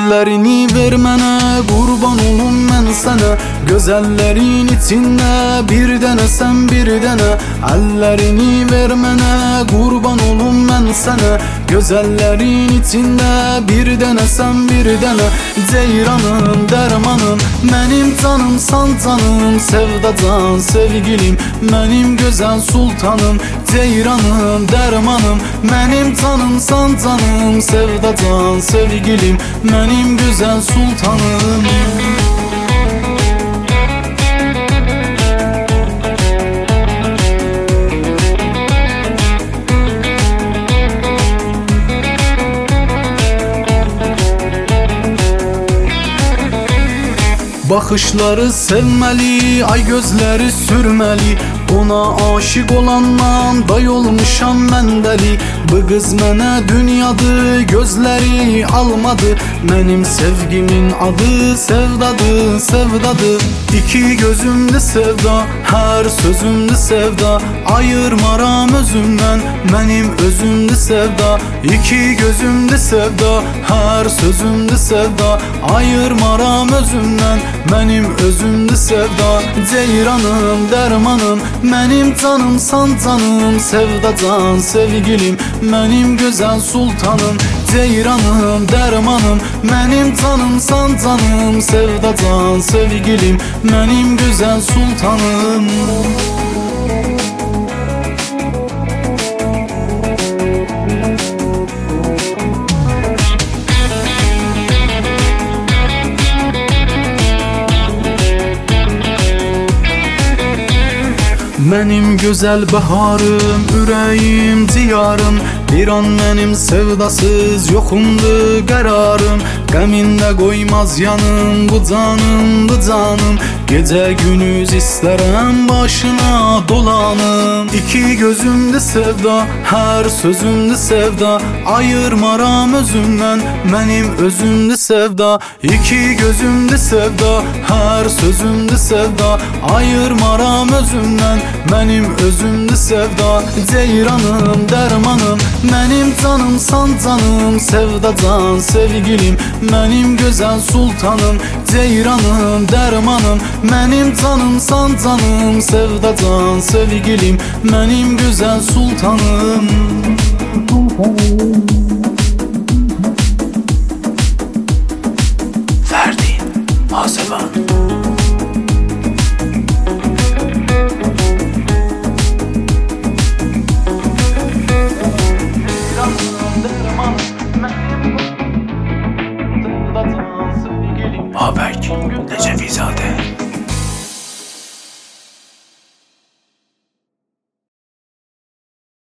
Gözlerini ver mənə, qurban olum mən sənə. Gözəllərin içində bir dənə sən, bir dənə. Əllərini ver mənə, qurban olum mən sənə. Gözəllərin içində bir dənə sən, bir dənə. Ceyranım, dərmanım, mənim canımsan canım. Sevdacan, sevgilim, mənim gözəl sultanım. Ceyranım, dərmanım, mənim canımsan canım. Sevdacan, sevgilim, mənim gözəl sultanım. Baxışları sevməli, ay gözləri sürməli. Ona aşık olandan day olmuşam mən dəli. Bu qız mənə dünyadır, gözləri almadı. Mənim sevgimin adı sevdadır, sevdadır. İki gözümdü sevda, hər sözümdü sevda. Ayırmaram özümdən, mənim özümdü sevda. İki gözümdü sevda, hər sözümdü sevda. Ayırmaram özümdən, mənim özümdü sevda. Ceyranım, dərmanım, mənim canımsan canım. Sevdacan, sevgilim, mənim gözəl sultanım. Ceyranım, dərmanım, mənim canımsan canım. Sevdacan, sevgilim, mənim gözəl sultanım. Mənim gözəl baharım, ürəyim, diyarım. Bir an mənim sevdasız yoxumdur qərarım. Qəmində qoymaz yanım, bu canım, bu canım. Gecə günüz istərəm başına dolanım. İki gözümdü sevda, hər sözümdü sevda. Ayırmaram özümdən, mənim özümdü sevda. İki gözümdü sevda, hər sözümdü sevda. Ayırmaram özümdən, mənim özümdü sevda. Ceyranım, dərmanım, mənim canımsan canım. Sevdacan, sevgilim, mənim gözəl sultanım. Ceyranım, dərmanım, mənim canımsan canım. Sevdacan, sevgilim, mənim gözəl sultanım. Ferdin Haseban. Babək Necəfizade.